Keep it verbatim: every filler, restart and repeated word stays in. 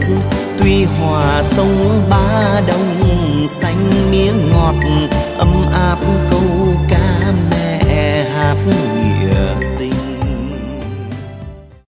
tuy hòa sông Ba Đồng xanh miếng ngọt ấm áp.